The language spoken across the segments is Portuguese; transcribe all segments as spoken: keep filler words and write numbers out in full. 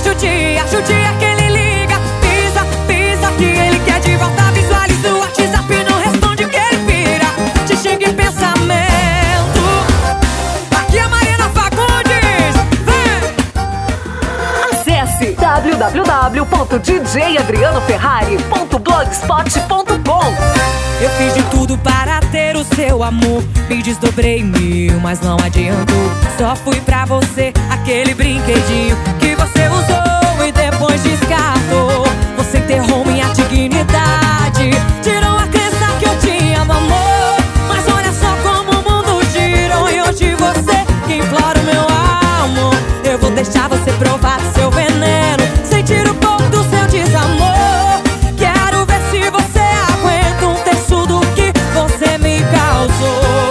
judia, judia que ele liga. Pisa, pisa que ele quer de volta. Visualiza o WhatsApp, não responde que ele pira. Te xinga em pensamento. Aqui é a Marina Fagundes. Vem! Acesse w w w ponto d j adriano ferrari ponto blogspot ponto com. Eu fiz de tudo para ter o seu amor. Me desdobrei mil, mas não adiantou. Só fui pra você aquele brinquedinho que você usou e depois descartou. Você enterrou minha dignidade, tirou a crença que eu tinha no amor. Mas olha só como o mundo girou. E hoje você que implora o meu amor. Eu vou deixar você provar seu veneno, sentir um pouco do seu desamor. Quero ver se você aguenta um terço do que você me causou.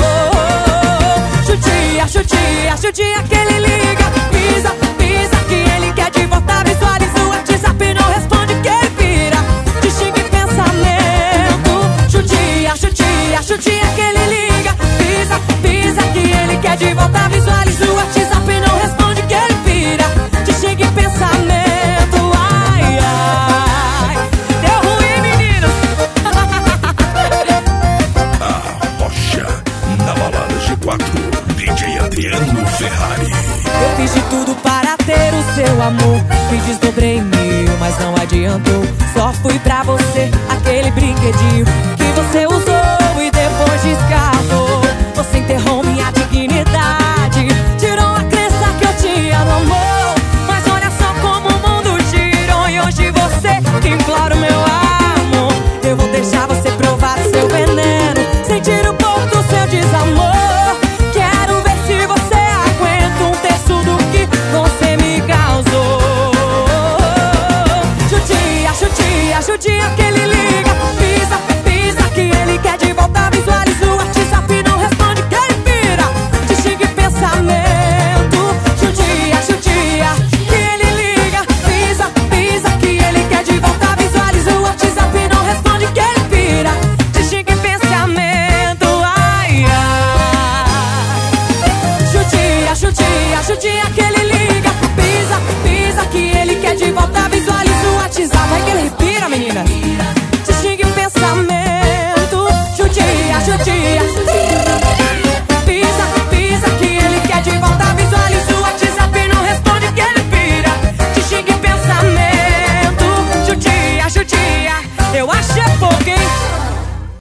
Judia, judia, judia que ele liga. Pisa, pisa que ele quer de volta. Visualiza o WhatsApp, não responde que ele vira. Te xinga em pensamento. Judia, judia, judia que ele liga. Pisa, pisa que ele quer de volta. Visualiza o WhatsApp, não responde que ele vira. Te xinga em pensamento. Ai, ai, deu ruim, meninos. A Rocha, na balada G quatro, D J Adriano Ferrari. Eu fiz de tudo para ter o seu amor. Me desdobrei mil, mas não adiantou. Só fui pra você aquele brinquedinho que você usou e depois descartou. Você enterrou minha dignidade, tirou a crença que eu tinha no amor. Mas olha só como o mundo girou. E hoje você que implora o meu amor. Eu vou deixar você provar seu veneno, sentir um pouco do seu desamor. Quero ver se você aguenta um terço do que você me causou. Judia, judia, judia que ele liga. Pisa, pisa que ele quer de volta. Visualiza o WhatsApp, não responde que ele vira. Te xinga em pensamento. Judia, judia que ele liga. Pisa, pisa que ele quer de volta. Visualiza o WhatsApp, não responde que ele vira. Te xinga em pensamento. Ai, ai. Judia, judia, judia que ele liga. Pisa, pisa que ele quer de volta. Visualiza o WhatsApp, vai que ele respira, menina.